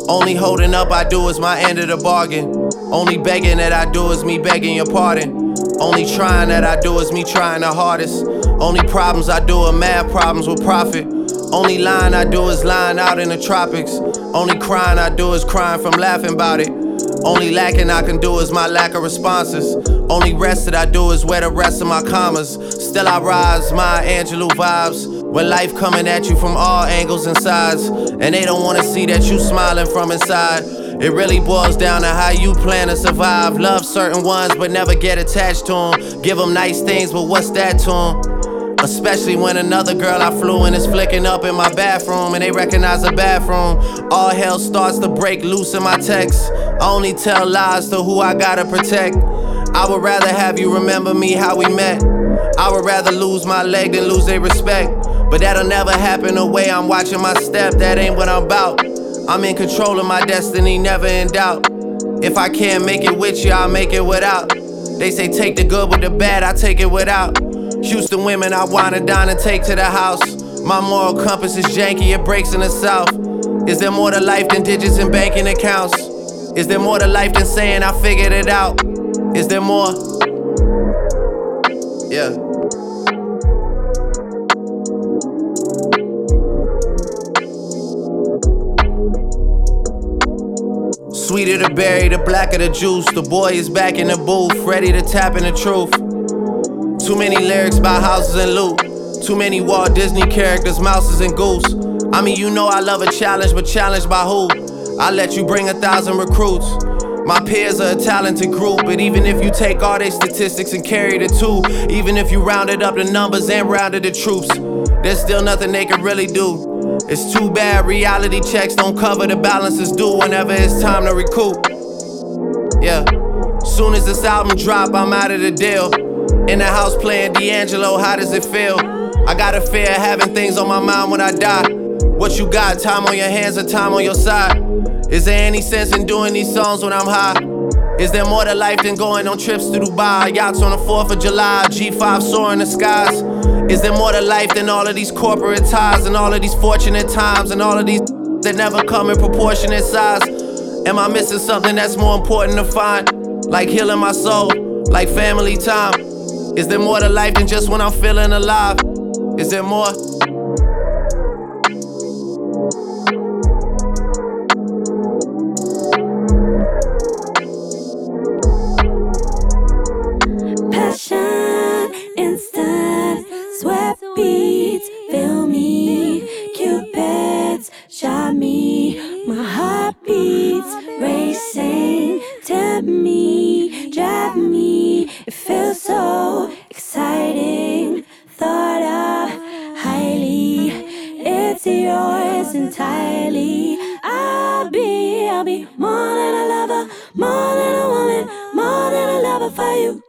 Only holding up I do is my end of the bargain. Only begging that I do is me begging your pardon. Only trying that I do is me trying the hardest. Only problems I do are mad problems with profit. Only lying I do is lying out in the tropics. Only crying I do is crying from laughing about it. Only lacking I can do is my lack of responses. Only rest that I do is wear the rest of my commas. Still I rise, my Angelou vibes. When life coming at you from all angles and sides, and they don't wanna see that you smiling from inside. It really boils down to how you plan to survive. Love certain ones but never get attached to them. Give them nice things but what's that to them? Especially when another girl I flew in is flicking up in my bathroom and they recognize the bathroom. All hell starts to break loose in my texts. I only tell lies to who I gotta protect. I would rather have you remember me how we met. I would rather lose my leg than lose their respect. But that'll never happen the way I'm watching my step. That ain't what I'm about. I'm in control of my destiny, never in doubt. If I can't make it with you, I'll make it without. They say take the good with the bad, I take it without. Houston women I wanna dine and take to the house. My moral compass is janky, it breaks in the south. Is there more to life than digits and banking accounts? Is there more to life than saying I figured it out? Is there more? Yeah. Sweeter the berry, the blacker the juice. The boy is back in the booth, ready to tap in the truth. Too many lyrics about houses and loot. Too many Walt Disney characters, mouses and goose. I mean, you know I love a challenge, but challenged by who? I let you bring 1,000 recruits. My peers are a talented group, but even if you take all their statistics and carry the two, even if you rounded up the numbers and rounded the troops, there's still nothing they can really do. It's too bad reality checks don't cover the balances due whenever it's time to recoup. Yeah, soon as this album drop, I'm out of the deal. In the house playing D'Angelo, how does it feel? I got a fear of having things on my mind when I die. What you got, time on your hands or time on your side? Is there any sense in doing these songs when I'm high? Is there more to life than going on trips to Dubai? Yachts on the 4th of July, G5 soaring the skies. Is there more to life than all of these corporate ties and all of these fortunate times and all of these that never come in proportionate size? Am I missing something that's more important to find? Like healing my soul, like family time. Is there more to life than just when I'm feeling alive? Is there more? Passion, instant, sweat beats, fill me, Cupids shot me, my heart beats, racing, tempt me, drive me, it feels so exciting, thought of highly, it's yours entirely, I'll be more than a lover, more than a woman, more than a lover for you.